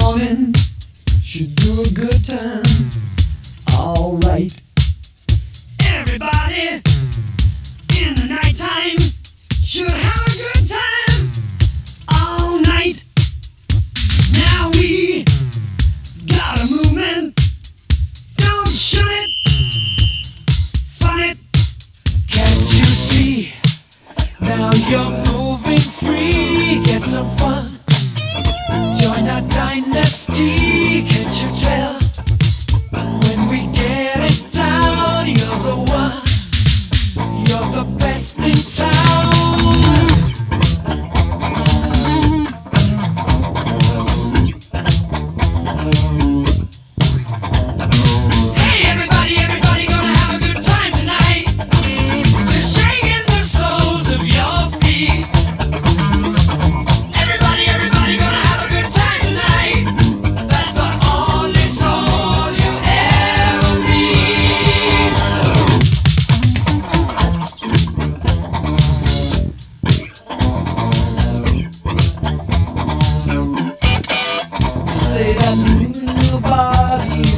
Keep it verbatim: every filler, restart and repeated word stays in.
morning should do a good time. Alright. Everybody in the nighttime should have a good time all night. Now we got a movement. Don't shun it, fun it. Can't you see? Now you're moving free. Get some fun. Join our dynasty. Can't you tell? When we get it down, you're the one. You're the best in town. Hey everybody, everybody gonna have a good time tonight. Just shaking the soles of your feet. Everybody, everybody gonna have a good time tonight. That's the only soul you ever need. They say that moving your body